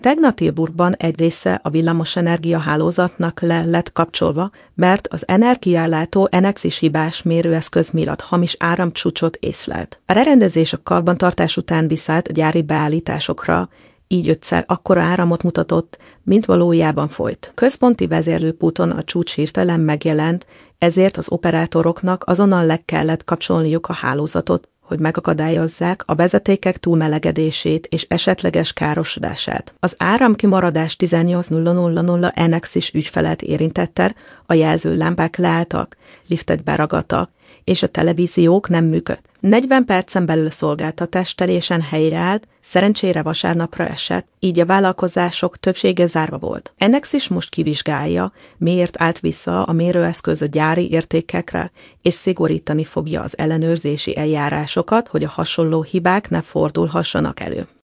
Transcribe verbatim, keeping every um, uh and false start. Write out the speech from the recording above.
Tegnap Tilburgban egy része a villamosenergia hálózatnak le lett kapcsolva, mert az energiaellátó Enexis hibás mérőeszköz miatt hamis áramcsúcsot észlelt. A berendezés a karbantartás után viszállt gyári beállításokra, így ötszer akkora áramot mutatott, mint valójában folyt. Központi vezérlőpúton a csúcs hirtelen megjelent, ezért az operátoroknak azonnal le kellett kapcsolniuk a hálózatot, hogy megakadályozzák a vezetékek túlmelegedését és esetleges károsodását. Az áramkimaradás tizennyolc nulla nulla nulla Enexis ügyfelet érintette, a jelzőlámpák leálltak, liftek beragadtak, és a televíziók nem működtek. negyven percen belül a szolgáltatás teljesen helyreállt, szerencsére vasárnapra esett, így a vállalkozások többsége zárva volt. Enexis most kivizsgálja, miért állt vissza a mérőeszköz a gyári értékekre, és szigorítani fogja az ellenőrzési eljárásokat, hogy a hasonló hibák ne fordulhassanak elő.